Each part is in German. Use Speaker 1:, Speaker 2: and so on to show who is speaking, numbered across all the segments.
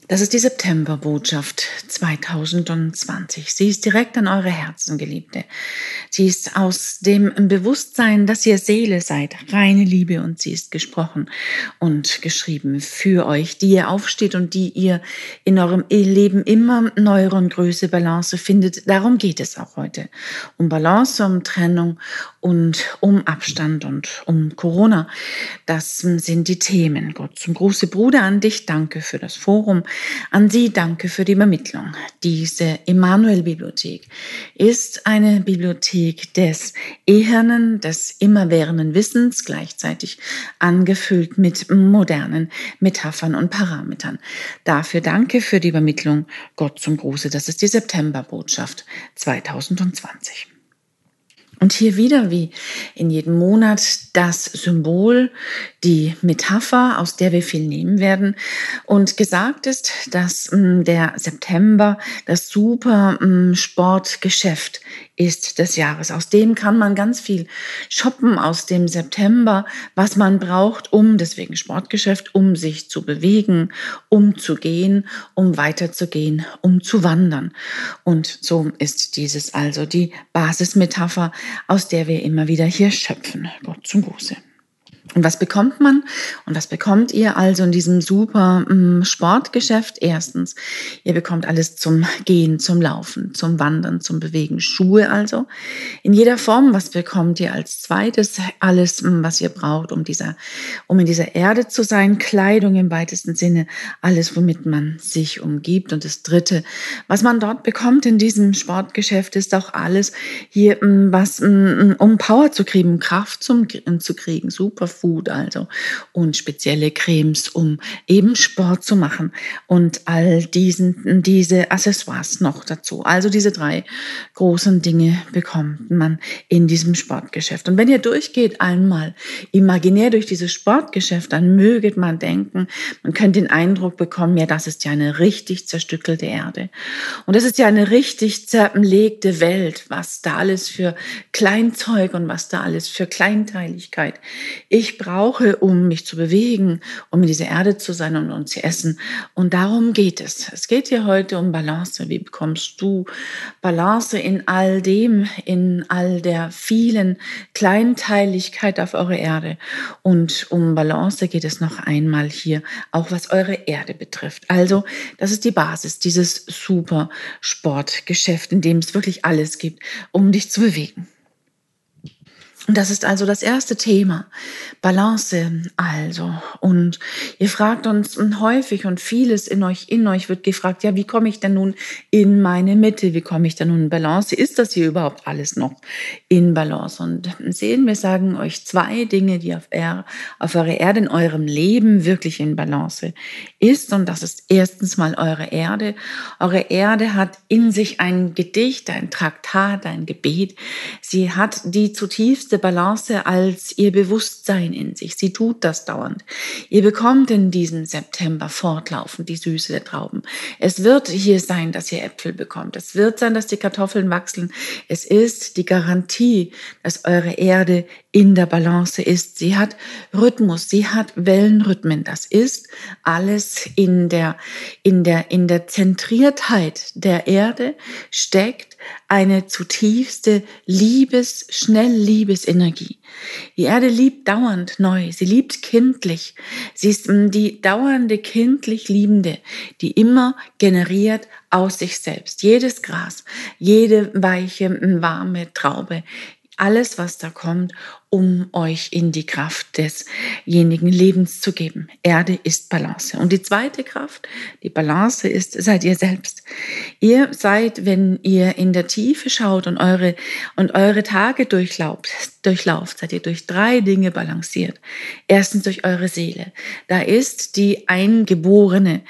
Speaker 1: Das ist die Septemberbotschaft 2020. Sie ist direkt an eure Herzen, Geliebte. Sie ist aus dem Bewusstsein, dass ihr Seele seid, reine Liebe, und sie ist gesprochen und geschrieben für euch, die ihr aufsteht und die ihr in eurem Leben immer neuere und größere Balance findet. Darum geht es auch heute. Um Balance, um Trennung und um Abstand und um Corona. Das sind die Themen. Gott zum große Bruder, an dich danke für das Forum. An Sie danke für die Übermittlung. Diese Emanuel-Bibliothek ist eine Bibliothek des Ehernen, des immerwährenden Wissens, gleichzeitig angefüllt mit modernen Metaphern und Parametern. Dafür danke für die Übermittlung. Gott zum Gruße. Das ist die Septemberbotschaft 2020. Und hier wieder, wie in jedem Monat, das Symbol, die Metapher, aus der wir viel nehmen werden. Und gesagt ist, dass der September das super Sportgeschäft ist des Jahres. Aus dem kann man ganz viel shoppen, aus dem September, was man braucht, deswegen Sportgeschäft, um sich zu bewegen, um zu gehen, um weiterzugehen, um zu wandern. Und so ist dieses also die Basismetapher, aus der wir immer wieder hier schöpfen. Gott zum Gruße. Und was bekommt man und was bekommt ihr also in diesem super Sportgeschäft? Erstens, ihr bekommt alles zum Gehen, zum Laufen, zum Wandern, zum Bewegen. Schuhe also in jeder Form. Was bekommt ihr als zweites? Alles, was ihr braucht, um in dieser Erde zu sein. Kleidung im weitesten Sinne, alles, womit man sich umgibt. Und das dritte, was man dort bekommt in diesem Sportgeschäft, ist auch alles hier, was um Power zu kriegen, Kraft zu kriegen. Superfood also und spezielle Cremes, um eben Sport zu machen und all diese Accessoires noch dazu. Also diese 3 großen Dinge bekommt man in diesem Sportgeschäft. Und wenn ihr durchgeht einmal imaginär durch dieses Sportgeschäft, dann möget man denken, man könnte den Eindruck bekommen, ja, das ist ja eine richtig zerstückelte Erde. Und das ist ja eine richtig zerlegte Welt, was da alles für Kleinzeug und was da alles für Kleinteiligkeit ich brauche, um mich zu bewegen, um in dieser Erde zu sein und zu essen. Und darum geht es. Es geht hier heute um Balance. Wie bekommst du Balance in all dem, in all der vielen Kleinteiligkeit auf eurer Erde? Und um Balance geht es noch einmal hier, auch was eure Erde betrifft. Also, das ist die Basis, dieses super Sportgeschäft, in dem es wirklich alles gibt, um dich zu bewegen. Und das ist also das erste Thema, Balance also. Und ihr fragt uns häufig und vieles in euch wird gefragt, ja, wie komme ich denn nun in meine Mitte? Wie komme ich denn nun in Balance? Ist das hier überhaupt alles noch in Balance? Und wir sagen euch 2 Dinge, die auf eurer Erde, in eurem Leben wirklich in Balance ist. Und das ist erstens mal eure Erde. Eure Erde hat in sich ein Gedicht, ein Traktat, ein Gebet. Sie hat die zutiefste Balance als ihr Bewusstsein in sich. Sie tut das dauernd. Ihr bekommt in diesem September fortlaufend die Süße der Trauben. Es wird hier sein, dass ihr Äpfel bekommt. Es wird sein, dass die Kartoffeln wachsen. Es ist die Garantie, dass eure Erde in der Balance ist. Sie hat Rhythmus, sie hat Wellenrhythmen. Das ist alles in der Zentriertheit der Erde steckt eine zutiefste Schnellliebesenergie. Die Erde liebt dauernd neu, sie liebt kindlich. Sie ist die dauernde kindlich Liebende, die immer generiert aus sich selbst. Jedes Gras, jede weiche, warme Traube, alles, was da kommt, um euch in die Kraft desjenigen Lebens zu geben. Erde ist Balance. Und die zweite Kraft, die Balance ist, seid ihr selbst. Ihr seid, wenn ihr in der Tiefe schaut und eure Tage durchlauft, seid ihr durch 3 Dinge balanciert. Erstens durch eure Seele. Da ist die eingeborene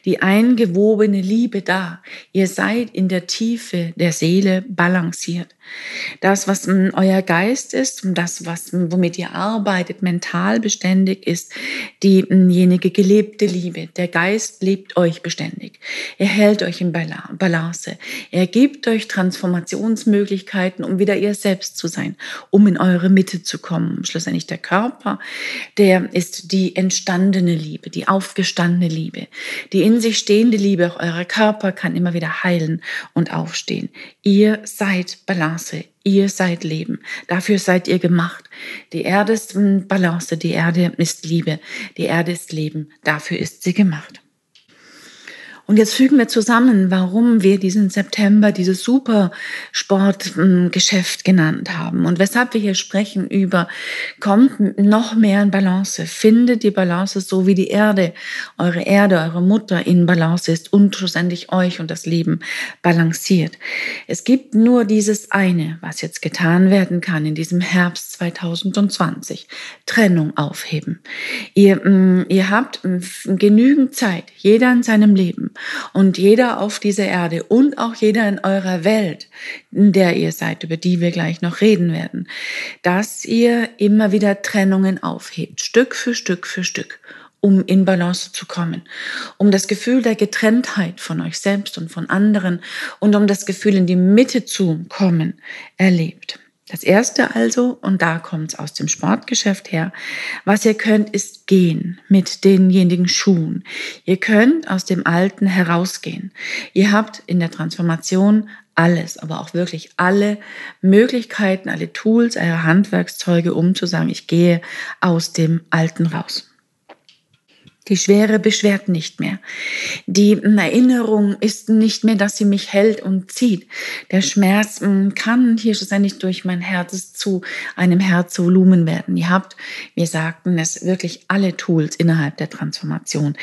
Speaker 1: Liebe da. Ihr seid in der Tiefe der Seele balanciert. Das, was euer Geist ist und das, was womit ihr arbeitet, mental beständig, ist diejenige gelebte Liebe. Der Geist lebt euch beständig. Er hält euch in Balance. Er gibt euch Transformationsmöglichkeiten, um wieder ihr selbst zu sein, um in eure Mitte zu kommen. Schlussendlich der Körper, der ist die entstandene Liebe, die aufgestandene Liebe. Die in sich stehende Liebe, auch euer Körper kann immer wieder heilen und aufstehen. Ihr seid Balance, ihr seid Leben. Dafür seid ihr gemacht. Die Erde ist Balance, die Erde ist Liebe, die Erde ist Leben. Dafür ist sie gemacht. Und jetzt fügen wir zusammen, warum wir diesen September dieses Supersportgeschäft genannt haben und weshalb wir hier sprechen über, kommt noch mehr in Balance, findet die Balance so wie die Erde, eure Mutter in Balance ist und schlussendlich euch und das Leben balanciert. Es gibt nur dieses eine, was jetzt getan werden kann in diesem Herbst 2020, Trennung aufheben. Ihr habt genügend Zeit, jeder in seinem Leben, und jeder auf dieser Erde und auch jeder in eurer Welt, in der ihr seid, über die wir gleich noch reden werden, dass ihr immer wieder Trennungen aufhebt, Stück für Stück für Stück, um in Balance zu kommen, um das Gefühl der Getrenntheit von euch selbst und von anderen und um das Gefühl in die Mitte zu kommen, erlebt. Das Erste also, und da kommt es aus dem Sportgeschäft her, was ihr könnt, ist gehen mit denjenigen Schuhen. Ihr könnt aus dem Alten herausgehen. Ihr habt in der Transformation alles, aber auch wirklich alle Möglichkeiten, alle Tools, eure Handwerkszeuge, um zu sagen, ich gehe aus dem Alten raus. Die Schwere beschwert nicht mehr. Die Erinnerung ist nicht mehr, dass sie mich hält und zieht. Der Schmerz kann hier schlussendlich durch mein Herz zu einem Herzvolumen werden. Wir sagten es, wirklich alle Tools innerhalb der Transformation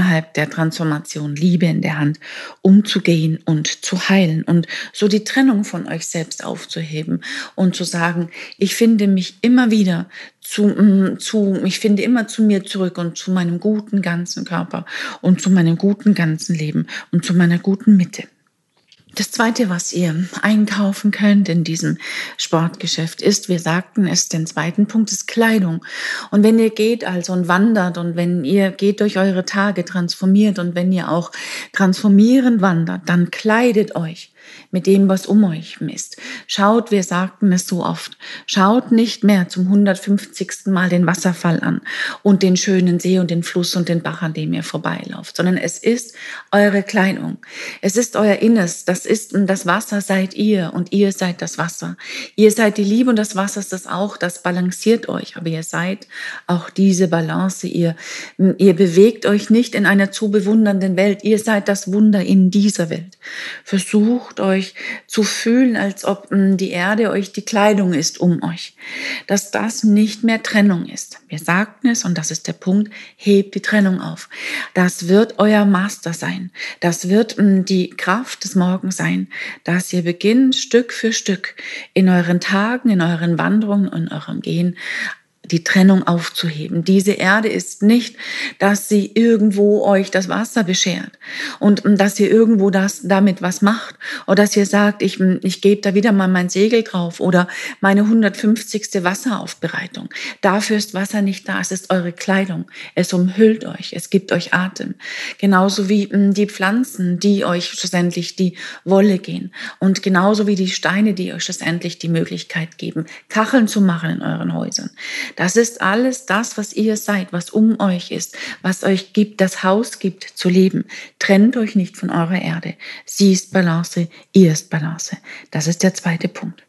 Speaker 1: Liebe in der Hand, umzugehen und zu heilen und so die Trennung von euch selbst aufzuheben und zu sagen, ich finde mich immer wieder ich finde immer zu mir zurück und zu meinem guten ganzen Körper und zu meinem guten ganzen Leben und zu meiner guten Mitte. Das Zweite, was ihr einkaufen könnt in diesem Sportgeschäft ist, wir sagten es, den zweiten Punkt ist Kleidung. Und wenn ihr geht also und wandert und wenn ihr geht durch eure Tage, transformiert und wenn ihr auch transformierend wandert, dann kleidet euch mit dem, was um euch ist. Schaut, wir sagten es so oft, schaut nicht mehr zum 150. Mal den Wasserfall an und den schönen See und den Fluss und den Bach, an dem ihr vorbeilauft, sondern es ist eure Kleidung. Es ist euer Innes, das Wasser seid ihr und ihr seid das Wasser. Ihr seid die Liebe und das Wasser ist das auch, das balanciert euch, aber ihr seid auch diese Balance. Ihr bewegt euch nicht in einer zu bewundernden Welt, ihr seid das Wunder in dieser Welt. Versucht euch zu fühlen, als ob die Erde euch die Kleidung ist um euch. Dass das nicht mehr Trennung ist. Wir sagten es und das ist der Punkt, hebt die Trennung auf. Das wird euer Master sein. Das wird die Kraft des Morgens sein, dass ihr beginnt, Stück für Stück in euren Tagen, in euren Wanderungen, in eurem Gehen die Trennung aufzuheben. Diese Erde ist nicht, dass sie irgendwo euch das Wasser beschert und dass ihr irgendwo damit was macht oder dass ihr sagt, ich gebe da wieder mal mein Segel drauf oder meine 150. Wasseraufbereitung. Dafür ist Wasser nicht da. Es ist eure Kleidung. Es umhüllt euch. Es gibt euch Atem. Genauso wie die Pflanzen, die euch schlussendlich die Wolle gehen und genauso wie die Steine, die euch schlussendlich die Möglichkeit geben, Kacheln zu machen in euren Häusern. Das ist alles das, was ihr seid, was um euch ist, was euch gibt, das Haus gibt, zu leben. Trennt euch nicht von eurer Erde. Sie ist Balance, ihr ist Balance. Das ist der zweite Punkt.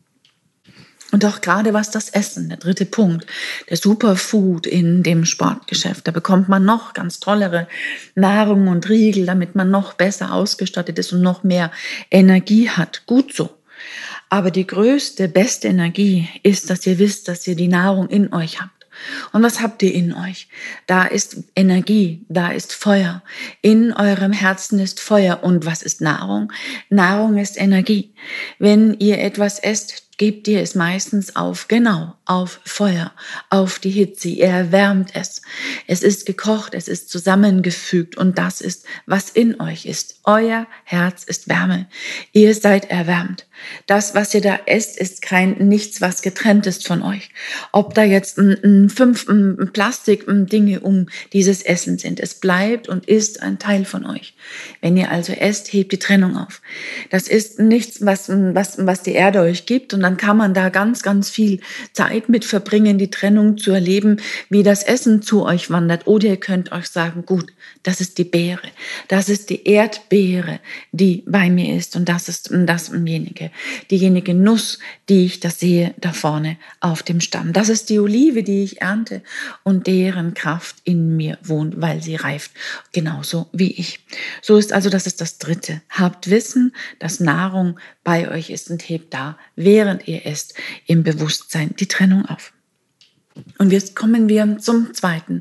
Speaker 1: Und auch gerade was das Essen, der dritte Punkt, der Superfood in dem Sportgeschäft. Da bekommt man noch ganz tollere Nahrung und Riegel, damit man noch besser ausgestattet ist und noch mehr Energie hat. Gut so. Aber die größte, beste Energie ist, dass ihr wisst, dass ihr die Nahrung in euch habt. Und was habt ihr in euch? Da ist Energie, da ist Feuer. In eurem Herzen ist Feuer. Und was ist Nahrung? Nahrung ist Energie. Wenn ihr etwas esst, gebt ihr es meistens auf Feuer, auf die Hitze. Ihr erwärmt es. Es ist gekocht, es ist zusammengefügt und das ist, was in euch ist. Euer Herz ist Wärme. Ihr seid erwärmt. Das, was ihr da esst, ist nichts, was getrennt ist von euch. Ob da jetzt fünf Plastik-Dinge um dieses Essen sind. Es bleibt und ist ein Teil von euch. Wenn ihr also esst, hebt die Trennung auf. Das ist nichts, was die Erde euch gibt. Und dann kann man da ganz, ganz viel Zeit mit verbringen, die Trennung zu erleben, wie das Essen zu euch wandert. Oder ihr könnt euch sagen, gut, das ist die Beere. Das ist die Erdbeere, die bei mir ist. Und das ist diejenige Nuss, die ich da sehe, da vorne auf dem Stamm. Das ist die Olive, die ich ernte und deren Kraft in mir wohnt, weil sie reift, genauso wie ich. So ist also, das ist das Dritte. Habt Wissen, dass Nahrung bei euch ist und hebt da, während ihr esst, im Bewusstsein die Trennung auf. Und jetzt kommen wir zum zweiten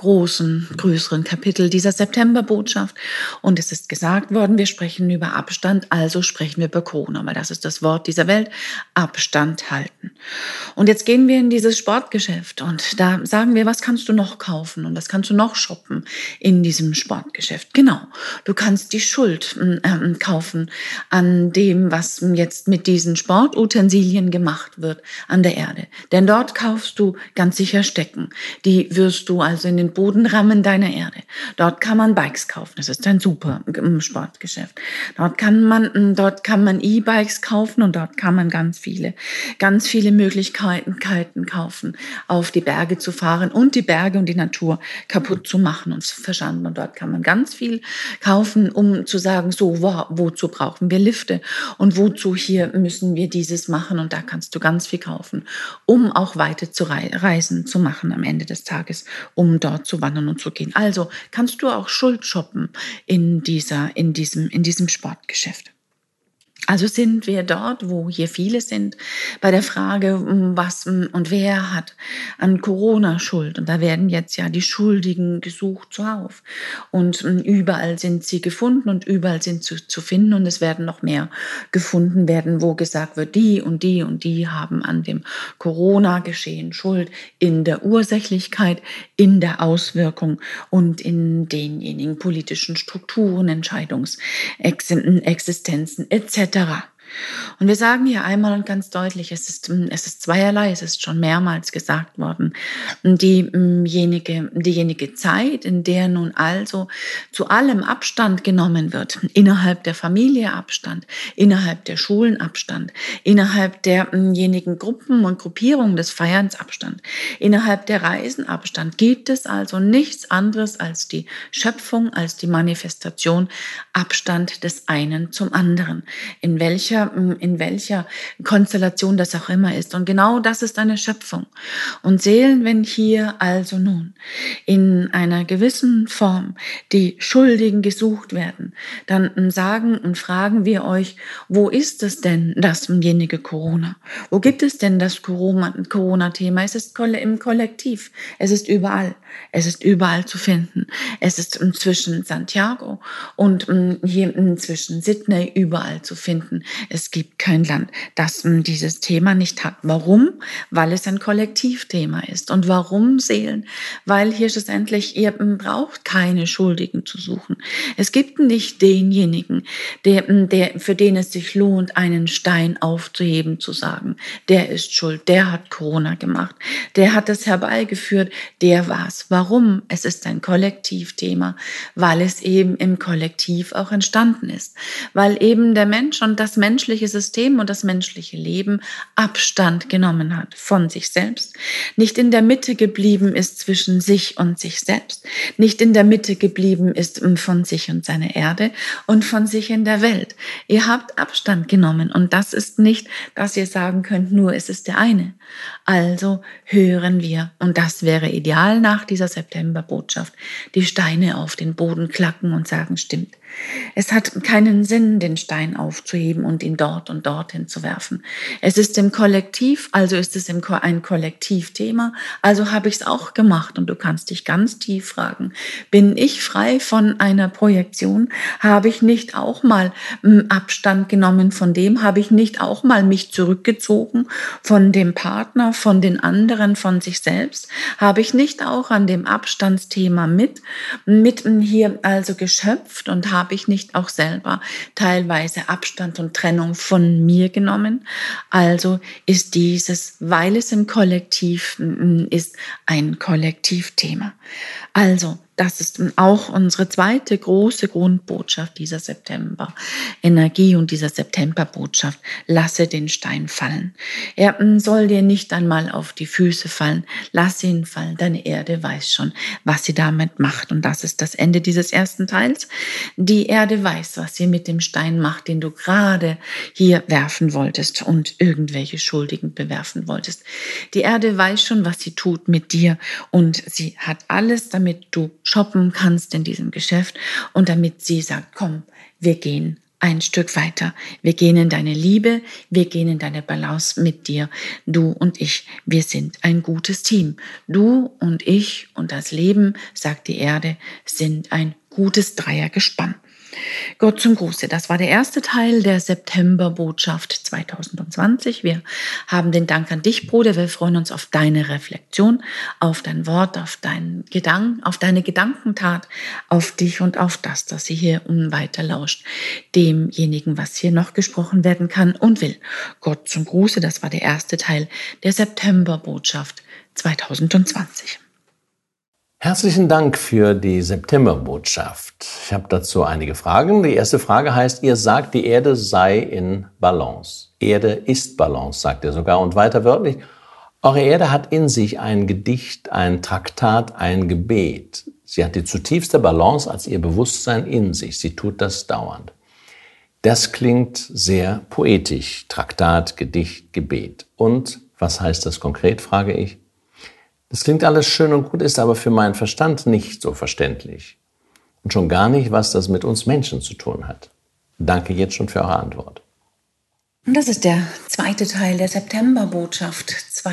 Speaker 1: größeren Kapitel dieser Septemberbotschaft. Und es ist gesagt worden, wir sprechen über Abstand, also sprechen wir über Corona, weil das ist das Wort dieser Welt, Abstand halten. Und jetzt gehen wir in dieses Sportgeschäft und da sagen wir, was kannst du noch kaufen und was kannst du noch shoppen in diesem Sportgeschäft? Genau, du kannst die Schuld kaufen an dem, was jetzt mit diesen Sportutensilien gemacht wird an der Erde. Denn dort kaufst du ganz sicher Stecken. Die wirst du also in den Boden rammen deiner Erde. Dort kann man Bikes kaufen. Das ist ein super Sportgeschäft. Dort kann man E-Bikes kaufen und dort kann man ganz viele Möglichkeiten kaufen, auf die Berge zu fahren und die Berge und die Natur kaputt zu machen und zu verschanden. Und dort kann man ganz viel kaufen, um zu sagen, so, wozu brauchen wir Lifte und wozu hier müssen wir dieses machen. Und da kannst du ganz viel kaufen, um auch weiter zu Reisen zu machen am Ende des Tages, um dort zu wandern und zu gehen. Also kannst du auch Schuld shoppen in diesem Sportgeschäft. Also sind wir dort, wo hier viele sind, bei der Frage, was und wer hat an Corona Schuld. Und da werden jetzt ja die Schuldigen gesucht zuhauf. Und überall sind sie gefunden und überall sind sie zu finden. Und es werden noch mehr gefunden werden, wo gesagt wird, die und die und die haben an dem Corona-Geschehen Schuld in der Ursächlichkeit, in der Auswirkung und in denjenigen politischen Strukturen, Entscheidungsexistenzen etc. Und wir sagen hier einmal und ganz deutlich, es ist zweierlei, es ist schon mehrmals gesagt worden, diejenige Zeit, in der nun also zu allem Abstand genommen wird, innerhalb der Familie Abstand, innerhalb der Schulen Abstand, innerhalb derjenigen Gruppen und Gruppierungen des Feierns Abstand, innerhalb der Reisen Abstand, gibt es also nichts anderes als die Schöpfung, als die Manifestation Abstand des einen zum anderen, in welcher Konstellation das auch immer ist. Und genau das ist eine Schöpfung. Und Seelen, wenn hier also nun in einer gewissen Form die Schuldigen gesucht werden, dann sagen und fragen wir euch, wo ist es denn dasjenige Corona? Wo gibt es denn das Corona-Thema? Es ist im Kollektiv. Es ist überall. Es ist überall zu finden. Es ist zwischen Santiago und hier zwischen Sydney überall zu finden. Es gibt kein Land, das dieses Thema nicht hat. Warum? Weil es ein Kollektivthema ist. Und warum Seelen? Weil hier schlussendlich, ihr braucht keine Schuldigen zu suchen. Es gibt nicht denjenigen, für den es sich lohnt, einen Stein aufzuheben, zu sagen, der ist schuld, der hat Corona gemacht, der hat es herbeigeführt, der war's. Warum? Es ist ein Kollektivthema, weil es eben im Kollektiv auch entstanden ist. Weil eben der Mensch und das menschliche System und das menschliche Leben Abstand genommen hat von sich selbst, nicht in der Mitte geblieben ist zwischen sich und sich selbst, nicht in der Mitte geblieben ist von sich und seiner Erde und von sich in der Welt. Ihr habt Abstand genommen und das ist nicht, dass ihr sagen könnt, nur es ist der eine. Also hören wir, und das wäre ideal nach dieser Septemberbotschaft, die Steine auf den Boden klacken und sagen, stimmt. Es hat keinen Sinn, den Stein aufzuheben und ihn dort und dorthin zu werfen. Es ist im Kollektiv, also ist es ein Kollektivthema, also habe ich es auch gemacht. Und du kannst dich ganz tief fragen, bin ich frei von einer Projektion? Habe ich nicht auch mal Abstand genommen von dem? Habe ich nicht auch mal mich zurückgezogen von dem Partner, von den anderen, von sich selbst? Habe ich nicht auch an dem Abstandsthema mit hier also geschöpft und habe ich nicht auch selber teilweise Abstand und Trennung von mir genommen? Also ist dieses, weil es im Kollektiv ist, ein Kollektivthema. Also, das ist auch unsere zweite große Grundbotschaft dieser September-Energie und dieser Septemberbotschaft. Lasse den Stein fallen. Er soll dir nicht einmal auf die Füße fallen. Lass ihn fallen. Deine Erde weiß schon, was sie damit macht. Und das ist das Ende dieses ersten Teils. Die Erde weiß, was sie mit dem Stein macht, den du gerade hier werfen wolltest und irgendwelche Schuldigen bewerfen wolltest. Die Erde weiß schon, was sie tut mit dir, und sie hat alles, damit du shoppen kannst in diesem Geschäft und damit sie sagt, komm, wir gehen ein Stück weiter. Wir gehen in deine Liebe, wir gehen in deine Balance mit dir. Du und ich, wir sind ein gutes Team. Du und ich und das Leben, sagt die Erde, sind ein gutes Dreiergespann. Gott zum Gruße. Das war der erste Teil der Septemberbotschaft 2020. Wir haben den Dank an dich, Bruder. Wir freuen uns auf deine Reflexion, auf dein Wort, auf deine Gedankentat, auf dich und auf das, dass sie hier weiter lauscht, demjenigen, was hier noch gesprochen werden kann und will. Gott zum Gruße. Das war der erste Teil der Septemberbotschaft 2020.
Speaker 2: Herzlichen Dank für die Septemberbotschaft. Ich habe dazu einige Fragen. Die erste Frage heißt, ihr sagt, die Erde sei in Balance. Erde ist Balance, sagt ihr sogar. Und weiter wörtlich, eure Erde hat in sich ein Gedicht, ein Traktat, ein Gebet. Sie hat die zutiefste Balance als ihr Bewusstsein in sich. Sie tut das dauernd. Das klingt sehr poetisch. Traktat, Gedicht, Gebet. Und was heißt das konkret, frage ich? Das klingt alles schön und gut, ist aber für meinen Verstand nicht so verständlich. Und schon gar nicht, was das mit uns Menschen zu tun hat. Danke jetzt schon für eure Antwort.
Speaker 1: Und das ist der zweite Teil der Septemberbotschaft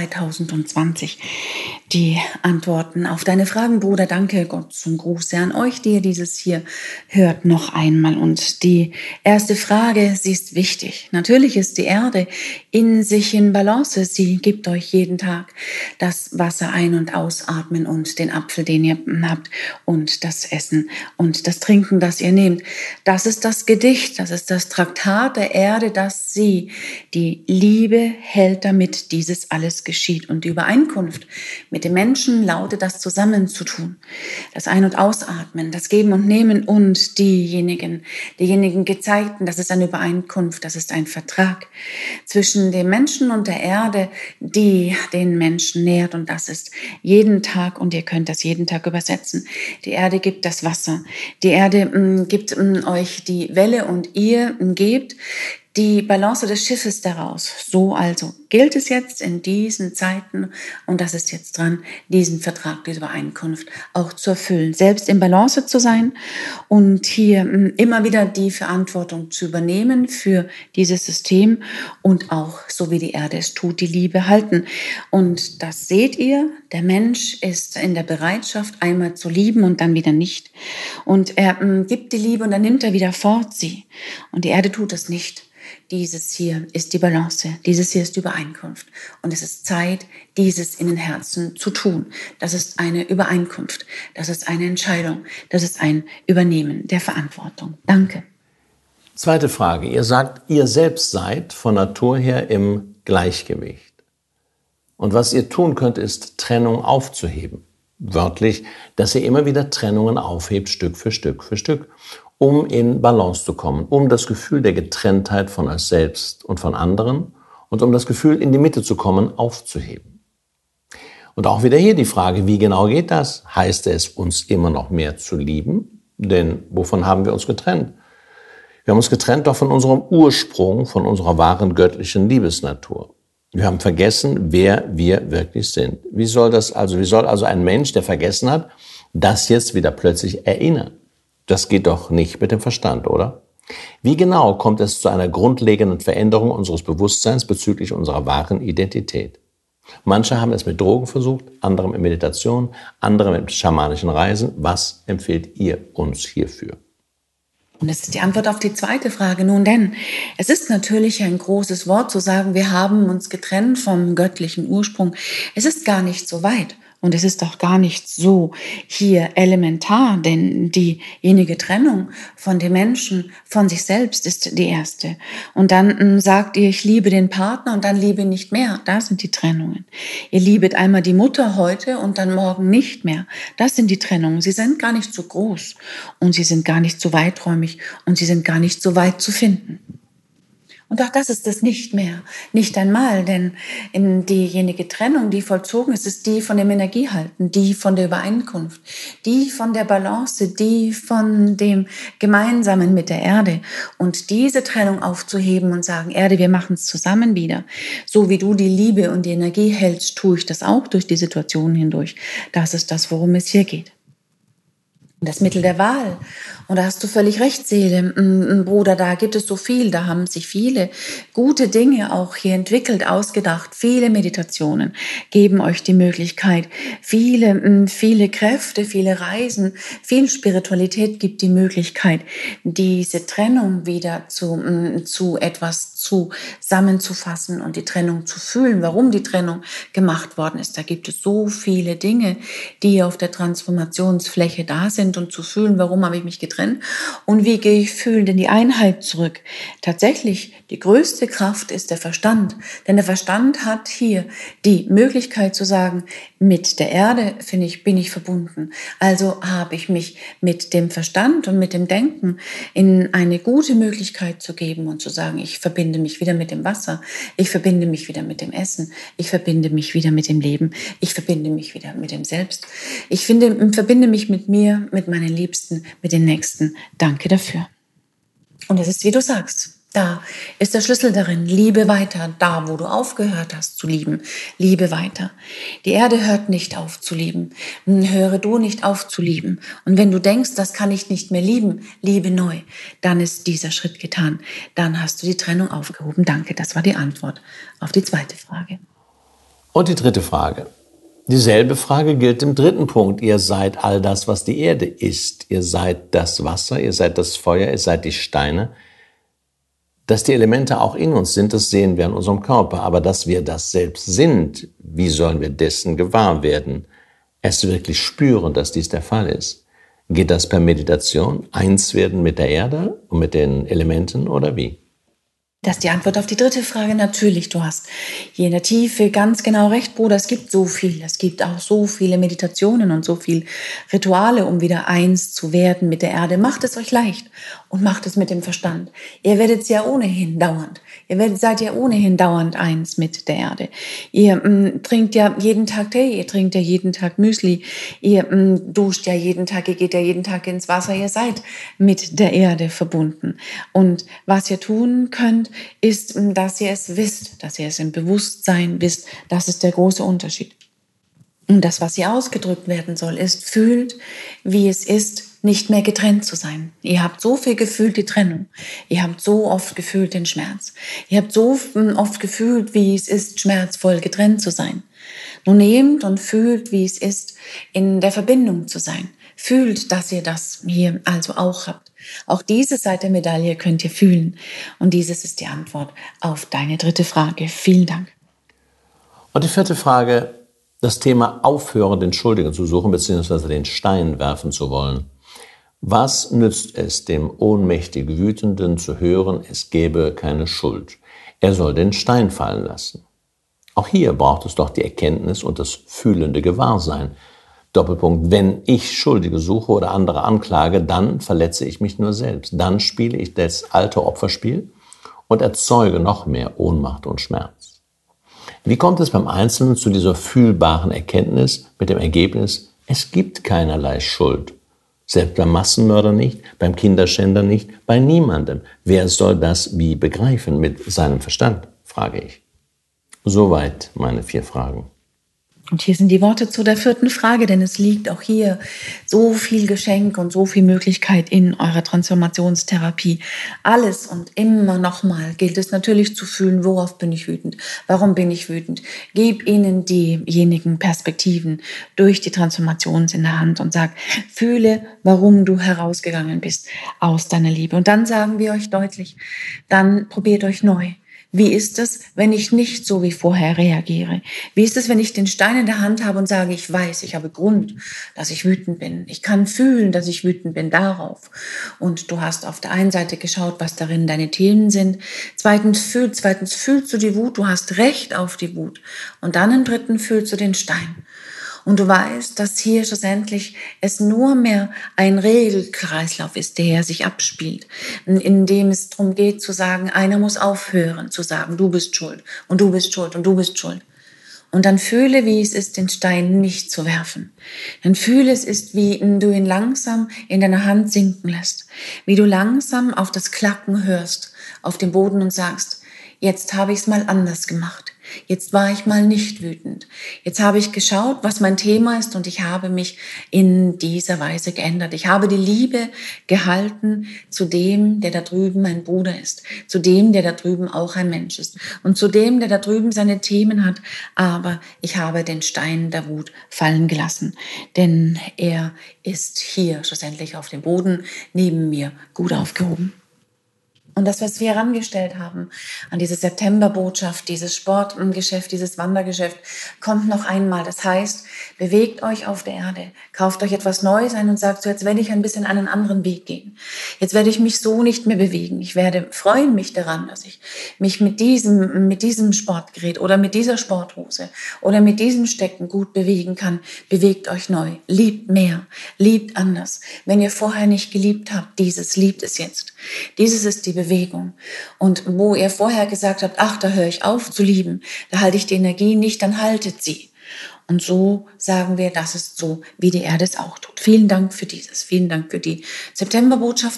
Speaker 1: 2020. Die Antworten auf deine Fragen, Bruder. Danke, Gott zum Gruße an euch, die ihr dieses hier hört, noch einmal. Und die erste Frage, sie ist wichtig. Natürlich ist die Erde in sich in Balance. Sie gibt euch jeden Tag das Wasser ein- und ausatmen und den Apfel, den ihr habt, und das Essen und das Trinken, das ihr nehmt. Das ist das Gedicht, das ist das Traktat der Erde, das sie, die Liebe, hält, damit dieses alles geschieht. Und die Übereinkunft mit dem Menschen lautet, das zusammenzutun. Das Ein- und Ausatmen, das Geben und Nehmen und diejenigen Gezeigten, das ist eine Übereinkunft, das ist ein Vertrag zwischen dem Menschen und der Erde, die den Menschen nährt. Und das ist jeden Tag, und ihr könnt das jeden Tag übersetzen. Die Erde gibt das Wasser. Die Erde gibt euch die Welle und ihr gebt die Balance des Schiffes daraus. So also gilt es jetzt in diesen Zeiten, und das ist jetzt dran, diesen Vertrag, diese Übereinkunft auch zu erfüllen, selbst in Balance zu sein und hier immer wieder die Verantwortung zu übernehmen für dieses System und auch, so wie die Erde es tut, die Liebe halten. Und das seht ihr, der Mensch ist in der Bereitschaft, einmal zu lieben und dann wieder nicht. Und er gibt die Liebe und dann nimmt er wieder fort sie. Und die Erde tut es nicht. Dieses hier ist die Balance, dieses hier ist die Übereinkunft. Und es ist Zeit, dieses in den Herzen zu tun. Das ist eine Übereinkunft, das ist eine Entscheidung, das ist ein Übernehmen der Verantwortung. Danke.
Speaker 2: Zweite Frage. Ihr sagt, ihr selbst seid von Natur her im Gleichgewicht. Und was ihr tun könnt, ist Trennung aufzuheben. Wörtlich, dass ihr immer wieder Trennungen aufhebt, Stück für Stück für Stück, um in Balance zu kommen, um das Gefühl der Getrenntheit von euch selbst und von anderen und um das Gefühl, in die Mitte zu kommen, aufzuheben. Und auch wieder hier die Frage, wie genau geht das? Heißt es, uns immer noch mehr zu lieben? Denn wovon haben wir uns getrennt? Wir haben uns getrennt doch von unserem Ursprung, von unserer wahren göttlichen Liebesnatur. Wir haben vergessen, wer wir wirklich sind. Wie soll also ein Mensch, der vergessen hat, das jetzt wieder plötzlich erinnern? Das geht doch nicht mit dem Verstand, oder? Wie genau kommt es zu einer grundlegenden Veränderung unseres Bewusstseins bezüglich unserer wahren Identität? Manche haben es mit Drogen versucht, andere mit Meditation, andere mit schamanischen Reisen. Was empfehlt ihr uns hierfür?
Speaker 1: Und das ist die Antwort auf die zweite Frage. Nun denn, es ist natürlich ein großes Wort zu sagen, wir haben uns getrennt vom göttlichen Ursprung. Es ist gar nicht so weit. Und es ist doch gar nicht so hier elementar, denn diejenige Trennung von dem Menschen, von sich selbst ist die erste. Und dann sagt ihr, ich liebe den Partner und dann liebe nicht mehr. Da sind die Trennungen. Ihr liebet einmal die Mutter heute und dann morgen nicht mehr. Das sind die Trennungen. Sie sind gar nicht so groß und sie sind gar nicht so weiträumig und sie sind gar nicht so weit zu finden. Und auch das ist es nicht mehr, nicht einmal, denn in diejenige Trennung, die vollzogen ist, ist die von dem Energiehalten, die von der Übereinkunft, die von der Balance, die von dem Gemeinsamen mit der Erde. Und diese Trennung aufzuheben und sagen, Erde, wir machen es zusammen wieder. So wie du die Liebe und die Energie hältst, tue ich das auch durch die Situation hindurch. Das ist das, worum es hier geht. Das Mittel der Wahl. Und da hast du völlig recht, Seele. Bruder, da gibt es so viel, da haben sich viele gute Dinge auch hier entwickelt, ausgedacht. Viele Meditationen geben euch die Möglichkeit. Viele Kräfte, viele Reisen, viel Spiritualität gibt die Möglichkeit, diese Trennung wieder zu etwas zusammenzufassen und die Trennung zu fühlen, warum die Trennung gemacht worden ist. Da gibt es so viele Dinge, die auf der Transformationsfläche da sind und zu fühlen, warum habe ich mich getrennt und wie gehe ich fühlend in die Einheit zurück. Tatsächlich, die größte Kraft ist der Verstand, denn der Verstand hat hier die Möglichkeit zu sagen, mit der Erde bin ich verbunden. Also habe ich mich mit dem Verstand und mit dem Denken in eine gute Möglichkeit zu geben und zu sagen, ich verbinde mich wieder mit dem Wasser, ich verbinde mich wieder mit dem Essen, ich verbinde mich wieder mit dem Leben, ich verbinde mich wieder mit dem Selbst. Ich verbinde mich mit mir, mit meinen Liebsten, mit den Nächsten. Danke dafür. Und es ist, wie du sagst, da ist der Schlüssel darin. Liebe weiter, da wo du aufgehört hast zu lieben. Liebe weiter. Die Erde hört nicht auf zu lieben. Höre du nicht auf zu lieben. Und wenn du denkst, das kann ich nicht mehr lieben, liebe neu. Dann ist dieser Schritt getan. Dann hast du die Trennung aufgehoben. Danke, das war die Antwort auf die zweite Frage.
Speaker 2: Und die dritte Frage. Dieselbe Frage gilt im dritten Punkt. Ihr seid all das, was die Erde ist. Ihr seid das Wasser, ihr seid das Feuer, ihr seid die Steine. Dass die Elemente auch in uns sind, das sehen wir an unserem Körper. Aber dass wir das selbst sind, wie sollen wir dessen gewahr werden? Es wirklich spüren, dass dies der Fall ist. Geht das per Meditation? Eins werden mit der Erde und mit den Elementen oder wie?
Speaker 1: Das ist die Antwort auf die dritte Frage. Natürlich, du hast hier in der Tiefe ganz genau recht, Bruder. Es gibt so viel. Es gibt auch so viele Meditationen und so viel Rituale, um wieder eins zu werden mit der Erde. Macht es euch leicht und macht es mit dem Verstand. Ihr werdet es ja ohnehin dauernd. Seid ja ohnehin dauernd eins mit der Erde. Ihr trinkt ja jeden Tag Tee, ihr trinkt ja jeden Tag Müsli, ihr duscht ja jeden Tag, ihr geht ja jeden Tag ins Wasser. Ihr seid mit der Erde verbunden. Und was ihr tun könnt, ist, dass ihr es wisst, dass ihr es im Bewusstsein wisst. Das ist der große Unterschied. Und das, was hier ausgedrückt werden soll, ist, fühlt, wie es ist, nicht mehr getrennt zu sein. Ihr habt so viel gefühlt die Trennung. Ihr habt so oft gefühlt den Schmerz. Ihr habt so oft gefühlt, wie es ist, schmerzvoll getrennt zu sein. Nun nehmt und fühlt, wie es ist, in der Verbindung zu sein. Fühlt, dass ihr das hier also auch habt. Auch diese Seite der Medaille könnt ihr fühlen. Und dieses ist die Antwort auf deine dritte Frage. Vielen Dank.
Speaker 2: Und die vierte Frage, das Thema aufhören, den Schuldigen zu suchen, beziehungsweise den Stein werfen zu wollen. Was nützt es dem ohnmächtig Wütenden zu hören, es gäbe keine Schuld? Er soll den Stein fallen lassen. Auch hier braucht es doch die Erkenntnis und das fühlende Gewahrsein. Doppelpunkt, wenn ich Schuldige suche oder andere anklage, dann verletze ich mich nur selbst. Dann spiele ich das alte Opferspiel und erzeuge noch mehr Ohnmacht und Schmerz. Wie kommt es beim Einzelnen zu dieser fühlbaren Erkenntnis mit dem Ergebnis, es gibt keinerlei Schuld? Selbst beim Massenmörder nicht, beim Kinderschänder nicht, bei niemandem. Wer soll das wie begreifen mit seinem Verstand, frage ich. Soweit meine 4 Fragen.
Speaker 1: Und hier sind die Worte zu der vierten Frage, denn es liegt auch hier so viel Geschenk und so viel Möglichkeit in eurer Transformationstherapie. Alles und immer nochmal gilt es natürlich zu fühlen, worauf bin ich wütend, warum bin ich wütend. Gib ihnen diejenigen Perspektiven durch die Transformation in der Hand und sag, fühle, warum du herausgegangen bist aus deiner Liebe. Und dann sagen wir euch deutlich, dann probiert euch neu. Wie ist es, wenn ich nicht so wie vorher reagiere? Wie ist es, wenn ich den Stein in der Hand habe und sage, ich weiß, ich habe Grund, dass ich wütend bin. Ich kann fühlen, dass ich wütend bin darauf. Und du hast auf der einen Seite geschaut, was darin deine Themen sind. Zweitens fühlst du die Wut, du hast Recht auf die Wut. Und dann im dritten fühlst du den Stein. Und du weißt, dass hier schlussendlich es nur mehr ein Regelkreislauf ist, der sich abspielt, in dem es darum geht zu sagen, einer muss aufhören zu sagen, du bist schuld und du bist schuld und du bist schuld. Und dann fühle, wie es ist, den Stein nicht zu werfen. Dann fühle, es ist, wie du ihn langsam in deiner Hand sinken lässt, wie du langsam auf das Klacken hörst auf dem Boden und sagst, jetzt habe ich es mal anders gemacht. Jetzt war ich mal nicht wütend. Jetzt habe ich geschaut, was mein Thema ist und ich habe mich in dieser Weise geändert. Ich habe die Liebe gehalten zu dem, der da drüben mein Bruder ist, zu dem, der da drüben auch ein Mensch ist und zu dem, der da drüben seine Themen hat. Aber ich habe den Stein der Wut fallen gelassen, denn er ist hier schlussendlich auf dem Boden neben mir gut aufgehoben. Und das, was wir herangestellt haben an diese Septemberbotschaft, dieses Sportgeschäft, dieses Wandergeschäft, kommt noch einmal. Das heißt, bewegt euch auf der Erde, kauft euch etwas Neues ein und sagt so, jetzt werde ich ein bisschen einen anderen Weg gehen. Jetzt werde ich mich so nicht mehr bewegen. Ich werde freuen mich daran, dass ich mich mit diesem Sportgerät oder mit dieser Sporthose oder mit diesem Stecken gut bewegen kann. Bewegt euch neu, liebt mehr, liebt anders. Wenn ihr vorher nicht geliebt habt, liebt es jetzt. Dieses ist die Bewegung. Und wo ihr vorher gesagt habt, ach, da höre ich auf zu lieben, da halte ich die Energie nicht, dann haltet sie. Und so sagen wir, das ist so, wie die Erde es auch tut. Vielen Dank für dieses. Vielen Dank für die Septemberbotschaft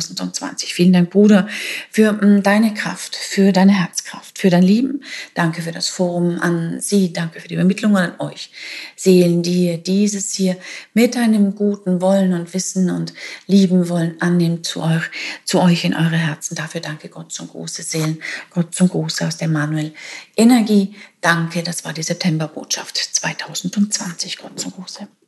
Speaker 1: 2020. Vielen Dank, Bruder, für deine Kraft, für deine Herzkraft, für dein Lieben. Danke für das Forum an Sie. Danke für die Übermittlung an euch. Seelen, die ihr dieses hier mit einem guten Wollen und Wissen und Lieben wollen annimmt zu euch in eure Herzen. Dafür danke Gott zum Gruße, Seelen. Gott zum Gruße aus der Manuel Energie. Danke, das war die Septemberbotschaft 2020. Gott zum Gruße.